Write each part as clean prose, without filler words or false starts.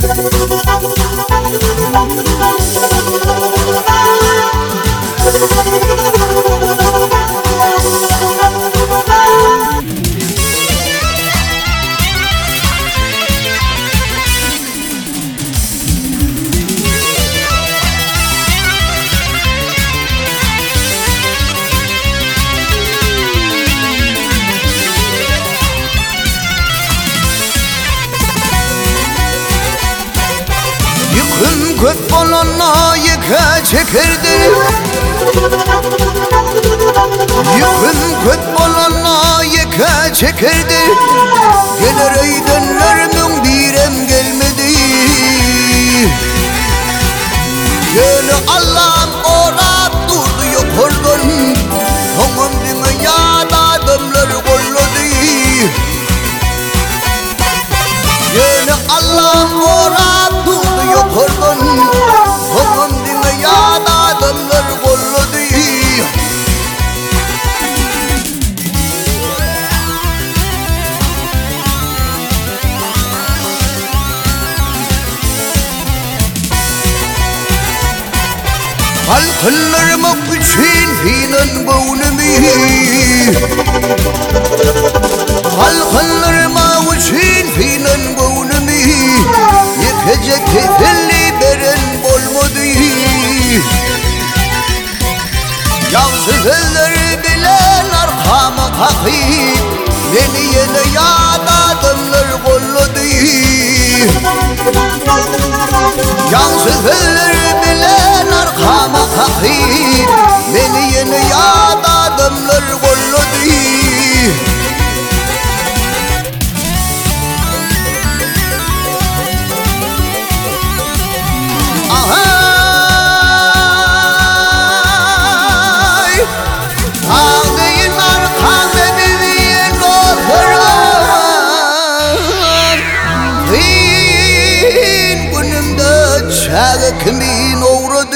Yıkın köp bolanla yıka çekirdir. Yıkın köp bolanla yıka çekirdir. Gelir eydenlerinin birem gelmedi. Yeni Allah'ım orap durdu yukarıdan. Onun dünyada adamlar kolladı. Yeni Allah'ım orap durdu yukarıdan. Onun dünyada adamlar kolladı. Halkınlarıma için hinen boğunumi. Halkınlarıma için hinen boğunumi. Yıkacak tefilli beren olmadı. Yansız eller bilen arkama kakip. Beni yine yad adamlar kolladı. Yansız eller bilen arkama kakip. Beni yine yad adamlar kolladı. Kimin uğradı?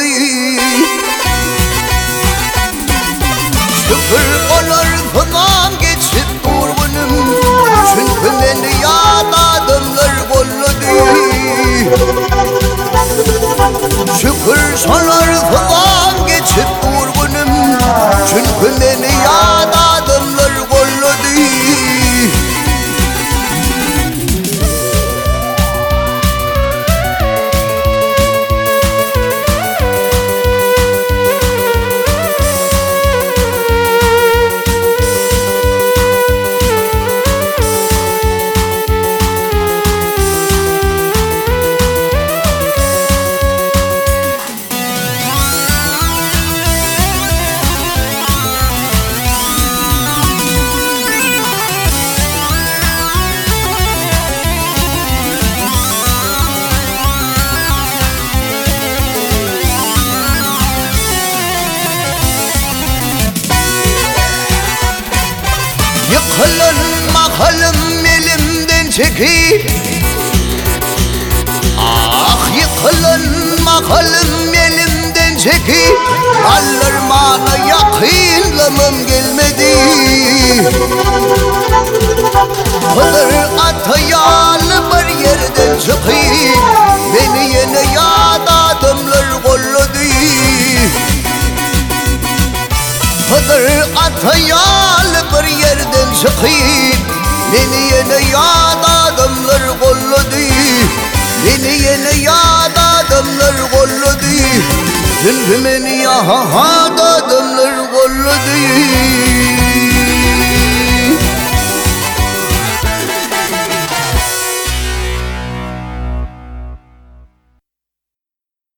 Şükür olur tamam geçip durgunum. Çünkü beni yad adamlar kolladı. Şükür olur tamam geçip durgunum. Çünkü beni yad adamlar kolladı. Yıkılın mahalım elimden çekip. Ah yıkılın mahalım elimden çekip. Allırmana yakınlamam gelmedi. Hıdır atayalı bir yerden çıkıp. Beni yine yad adamlar kolladı. Hıdır atayalı bir yerden çıkıp. Beni yine yad adamlar kolladı. Beni yine yad adamlar kolladı. Çünkü beni yad adamlar kolladı.